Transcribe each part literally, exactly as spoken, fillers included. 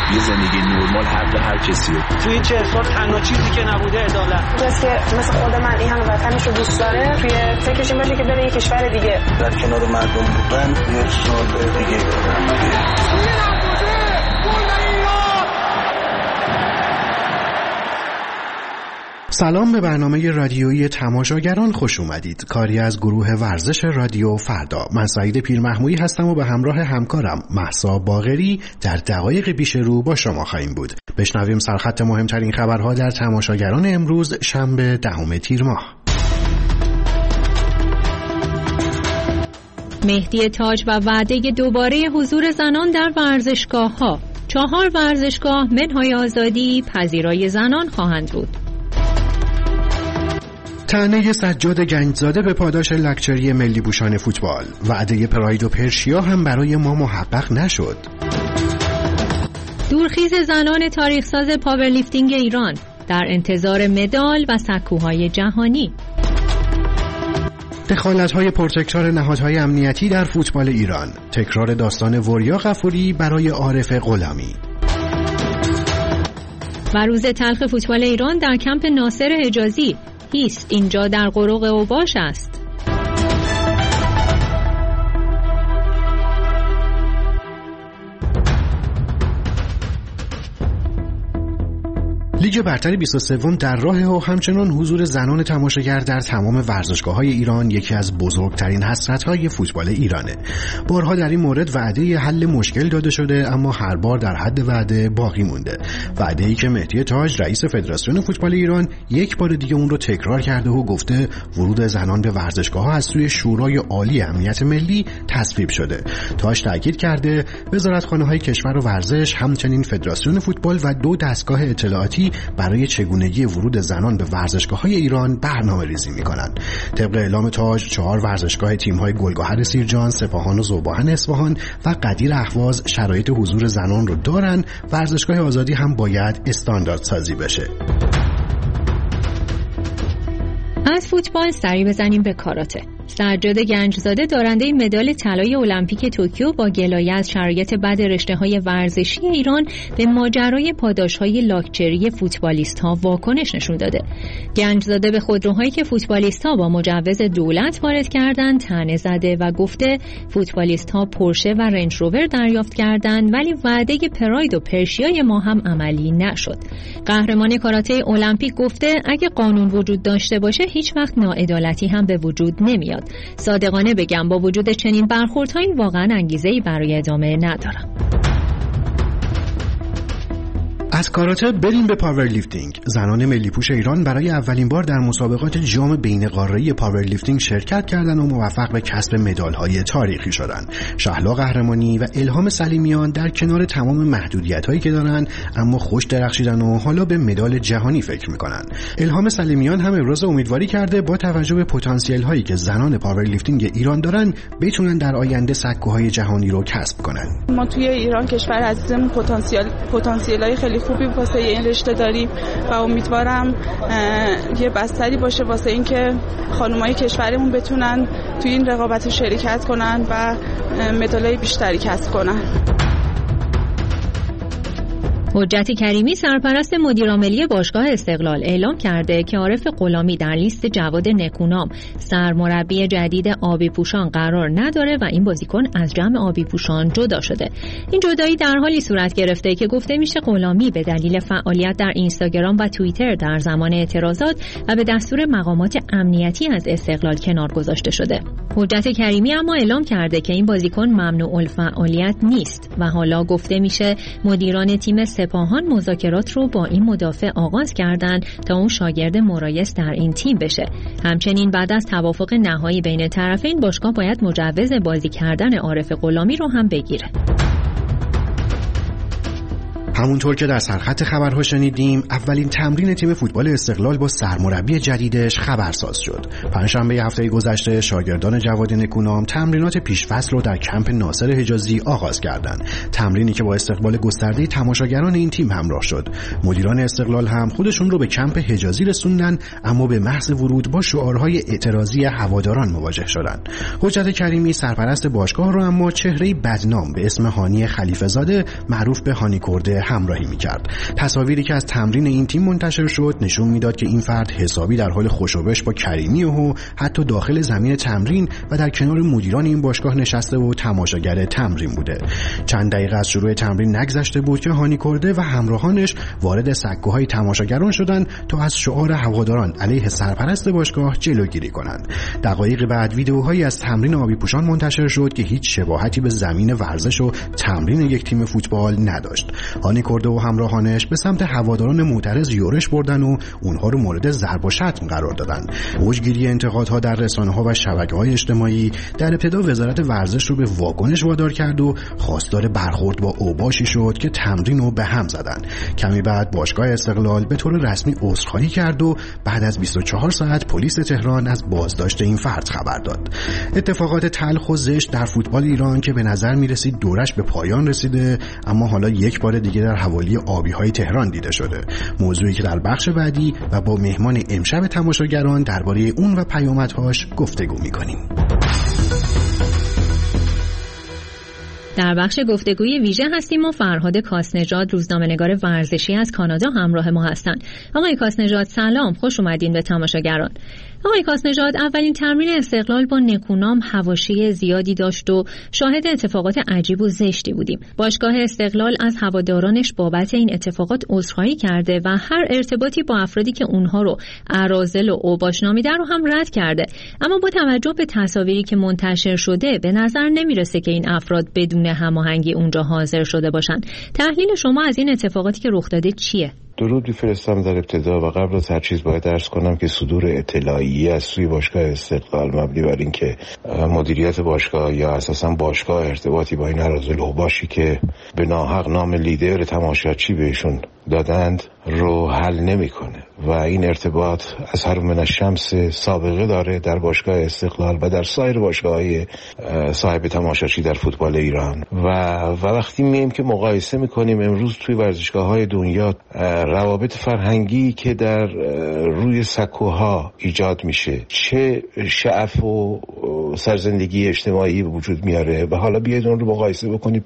یه زندگی نرمال حق هر کسی رو. توی چه سال تنها چیزی که نبوده عدالت. کسی که مثل خود من این همه وطنش رو دوست داره توی فکرش این باشه که بره یه کشور دیگه در کنار مردم بودن یه سال دیگه دارم. سلام به برنامه رادیویی تماشاگران خوش اومدید. کاری از گروه ورزش رادیو فردا. من سعید پیرمحمودی هستم و به همراه همکارم مهسا باقری در دقایق پیش رو با شما خواهیم بود. بشنویم سرخط مهمترین خبرها در تماشاگران امروز شنبه دهم تیر ماه. مهدی تاج و وعده دوباره حضور زنان در ورزشگاه‌ها. چهار ورزشگاه منهای آزادی پذیرای زنان خواهند بود. طعنه سجاد گنجزاده به پاداش لکچری ملی پوشان فوتبال. وعده پراید و پرشیا هم برای ما محقق نشد. دورخیز زنان تاریخساز پاورلیفتینگ ایران در انتظار مدال و سکوهای جهانی. دخالت‌های پرتکرار نهادهای امنیتی در فوتبال ایران. تکرار داستان وریا غفوری برای عارف غلامی. و روز تلخ فوتبال ایران در کمپ ناصر حجازی. هیست اینجا در قروق اوباش است. لیگ برتر بیست و سه در راه و همچنان حضور زنان تماشاگر در تمام ورزشگاه‌های ایران یکی از بزرگترین حسرت‌های فوتبال ایرانه. بارها در این مورد وعده حل مشکل داده شده اما هر بار در حد وعده باقی مونده. وعده‌ای که مهدی تاج رئیس فدراسیون فوتبال ایران یک بار دیگه اون رو تکرار کرده و گفته ورود زنان به ورزشگاه‌ها از سوی شورای عالی امنیت ملی تصویب شده. تاج تاکید کرده وزارتخانه‌های کشور و ورزش همچنین فدراسیون فوتبال و دو دستگاه اطلاعاتی برای چگونگی ورود زنان به ورزشگاه‌های ایران برنامه‌ریزی می‌کنند. طبق اعلام تاج چهار ورزشگاه تیم‌های گلگهر سیرجان، سپاهان و ذوباهن اصفهان و قدیر اهواز شرایط حضور زنان رو دارن. ورزشگاه آزادی هم باید استاندارد سازی بشه. از فوتبال سری بزنیم به کاراته. سجاد گنجزاده دارنده مدال طلای المپیک توکیو با گلایه از شرایط بد رشته‌های ورزشی ایران به ماجرای پاداش‌های لاکچری فوتبالیست‌ها واکنش نشون داده. گنجزاده به خودروهایی که فوتبالیست‌ها با مجوز دولت وارد کردند طعنه زده و گفته فوتبالیست‌ها پورشه و رنج روور دریافت کردند ولی وعده پراید و پرشیای ما هم عملی نشد. قهرمان کاراته المپیک گفته اگه قانون وجود داشته باشه هیچ وقت ناعدالتی هم به وجود نمیاد. صادقانه بگم با وجود چنین برخوردهایی واقعا انگیزه‌ای برای ادامه ندارم. از کاراته بریم به پاورلیفتینگ. زنان ملی پوش ایران برای اولین بار در مسابقات جام بین قاره‌ای پاورلیفتینگ شرکت کردند و موفق به کسب مدال‌های تاریخی شدند. شهلا قهرمانی و الهام سلیمیان در کنار تمام محدودیت‌هایی که دارند اما خوش درخشیدن و حالا به مدال جهانی فکر می‌کنن. الهام سلیمیان هم ابراز امیدواری کرده با توجه به پتانسیل‌هایی که زنان پاورلیفتینگ ایران دارن بتونن در آینده سکوهای جهانی رو کسب کنن. ما توی ایران کشور عزیزمون پتانسیل پتانسیل‌های خیلی خوبی واسه این رشته داریم و امیدوارم یه بستری باشه واسه اینکه خانم‌های کشورمون بتونن توی این رقابت شرکت کنن و مدال‌های بیشتری کسب کنن. حجت کریمی سرپرست مدیرعاملی باشگاه استقلال اعلام کرده که عارف غلامی در لیست جواد نکونام سرمربی جدید آبی پوشان قرار نداره و این بازیکن از جمع آبی پوشان جدا شده. این جدایی در حالی صورت گرفته که گفته میشه غلامی به دلیل فعالیت در اینستاگرام و توییتر در زمان اعتراضات و به دستور مقامات امنیتی از استقلال کنار گذاشته شده. حجت کریمی اما اعلام کرده که این بازیکن ممنوع الفعالیت نیست و حالا گفته میشه مدیران تیم سپاهان مذاکرات رو با این مدافع آغاز کردند تا اون شاگرد مرایس در این تیم بشه. همچنین بعد از توافق نهایی بین طرفین باشگاه باید مجوز بازی کردن عارف غلامی رو هم بگیره. همونطور که در سرخط خبرها شنیدیم اولین تمرین تیم فوتبال استقلال با سرمربی جدیدش خبرساز شد. پنجشنبه هفته گذشته شاگردان جواد نکونام تمرینات پیشفصل رو در کمپ ناصر حجازی آغاز کردند. تمرینی که با استقبال گسترده تماشاگران این تیم همراه شد. مدیران استقلال هم خودشون رو به کمپ حجازی رسوندن اما به محض ورود با شعارهای اعتراضی هواداران مواجه شدند. حجت کریمی سرپرست باشگاه رو اما چهره‌ای بدنام به اسم هانی خلیفه زاده معروف به هانی کرده همراهی میکرد. تصاویری که از تمرین این تیم منتشر شد نشون میداد که این فرد حسابی در حال خوشوبش با کریمی و حتی داخل زمین تمرین و در کنار مدیران این باشگاه نشسته و تماشاگر تمرین بوده. چند دقیقه از شروع تمرین نگذشته بود که هانی کرده و همراهانش وارد سکوهای تماشاگران شدند تا از شعار هواداران علیه سرپرست باشگاه جلوگیری کنند. دقایق بعد ویدئوهایی از تمرین آبی پوشان منتشر شد که هیچ شباهتی به زمین ورزش و تمرین یک تیم فوتبال نداشت. هانی کرده و همراهانش به سمت هواداران معترض یورش بردن و اونها رو مورد ضرب و شتم قرار دادن. اوجگیری انتقادها در رسانه‌ها و شبکه‌های اجتماعی در ابتدا وزارت ورزش رو به واکنش وادار کرد و خواستار برخورد با اوباشی شد که تمرین رو به هم زدن. کمی بعد باشگاه استقلال به طور رسمی عذرخواهی کرد و بعد از بیست و چهار ساعت پلیس تهران از بازداشت این فرد خبر داد. اتفاقات تلخ و زشت در فوتبال ایران که به نظر می‌رسید دورش به پایان رسیده، اما حالا یک بار دیگه در حوالی آبی‌های تهران دیده شده. موضوعی که در بخش بعدی و با مهمان امشب تماشاگران درباره اون و پیامدهاش گفتگو می‌کنیم. در بخش گفتگوی ویژه هستیم و فرهاد کاسنژاد روزنامه‌نگار ورزشی از کانادا همراه ما هستند. آقای کاسنژاد سلام، خوش اومدین به تماشاگران. آقای کاسنژاد، اولین تمرین استقلال با نکونام حواشی زیادی داشت و شاهد اتفاقات عجیب و زشتی بودیم. باشگاه استقلال از هوادارانش بابت این اتفاقات عذرخواهی کرده و هر ارتباطی با افرادی که اونها رو اراذل و اوباش نامیدن رو هم رد کرده. اما با توجه به تصاویری که منتشر شده به نظر نمیرسه که این افراد بدون هماهنگی اونجا حاضر شده باشن. تحلیل شما از این اتفاقاتی که رخ داده چیه؟ درود می‌فرستم در ابتدا و قبل از هر چیز باید عرض کنم که صدور اطلاعیه از سوی باشگاه استقلال مبنی بر این که مدیریت باشگاه یا اساساً باشگاه ارتباطی با این اراذل اوباشی که به ناحق نام لیدر تماشاچی بهشون دادند رو حل نمیکنه و این ارتباط از هر من الشمس سابقه داره در باشگاه استقلال و در سایر باشگاه‌های صاحب تماشاچی در فوتبال ایران و و وقتی میایم که مقایسه میکنیم امروز توی ورزشگاه‌های دنیا روابط فرهنگی که در روی سکوها ایجاد میشه چه شعف و سرزندگی اجتماعی به وجود میاره و حالا بیاید اون رو مقایسه بکنیم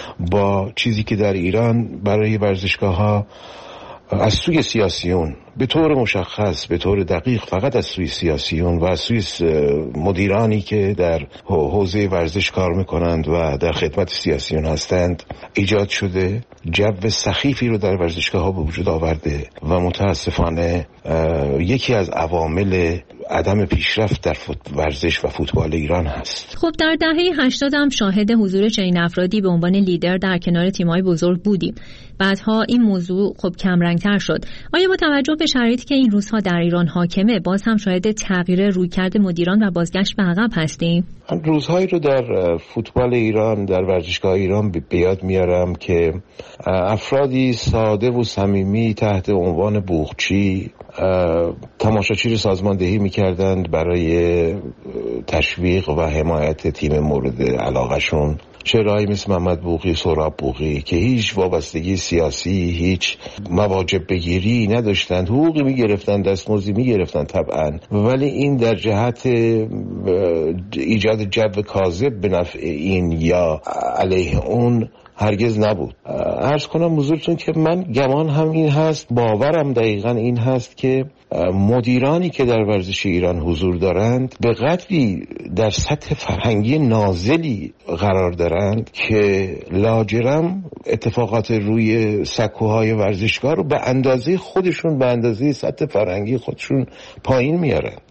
با چیزی که در ایران برای ورزشگاه‌ها از سوی سیاسیون به طور مشخص به طور دقیق فقط از سوی سیاسیون و از سوی مدیرانی که در حوزه ورزش کار میکنند و در خدمت سیاسیون هستند ایجاد شده، جو سخیفی رو در ورزشگاه ها به وجود آورده و متاسفانه یکی از عوامل عدم پیشرفت در ورزش و فوتبال ایران هست. خب در دهه هشتاد هم شاهد حضور چنین افرادی به عنوان لیدر در کنار تیم‌های بزرگ بودیم. بعدها این موضوع خب کمرنگ‌تر شد. آیا با توجه به شرایطی که این روزها در ایران حاکمه باز هم شاهد تغییر رویکرد مدیران و بازگشت به عقب هستیم؟ من روزهایی رو در فوتبال ایران در ورزشگاه ایران به یاد میارم که افرادی ساده و صمیمی تحت عنوان بوقچی تماشاچی رو سازماندهی میکردند برای تشویق و حمایت تیم مورد علاقهشون. چهرهایی مثل محمد بوقی، سهراب بوقی که هیچ وابستگی سیاسی، هیچ مواجب بگیری نداشتند، حقوقی میگرفتند، دستمزدی میگرفتند طبعا، ولی این در جهت ایجاد جو کاذب به نفع این یا علیه اون هرگز نبود. عرض کنم حضورتون که من گمان هم این هست، باورم دقیقا این هست که مدیرانی که در ورزش ایران حضور دارند به قدری در سطح فرهنگی نازلی قرار دارند که لاجرم اتفاقات روی سکوهای ورزشگاه رو به اندازه خودشون به اندازه سطح فرهنگی خودشون پایین میارند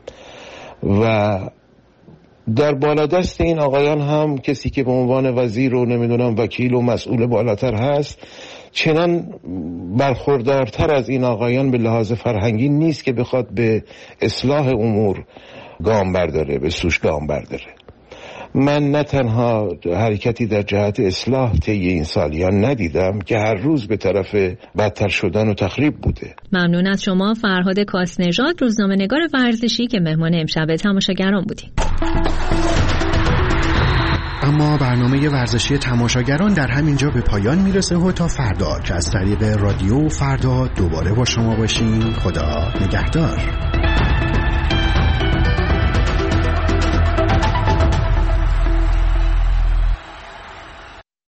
و در بالادست این آقایان هم کسی که به عنوان وزیر و نمیدونم وکیل و مسئول بالاتر هست چنان برخوردارتر از این آقایان به لحاظ فرهنگی نیست که بخواد به اصلاح امور گام برداره، به سوش گام برداره. من نه تنها حرکتی در جهت اصلاح طی این سالیان ندیدم که هر روز به طرف بدتر شدن و تخریب بوده. ممنون از شما فرهاد کاسنژاد روزنامه‌نگار ورزشی که مهمان امشب تماشاگران بودیم. اما برنامه ورزشی تماشاگران در همینجا به پایان میرسه و تا فردا که از طریق رادیو فردا دوباره با شما باشیم. خدا نگهدار.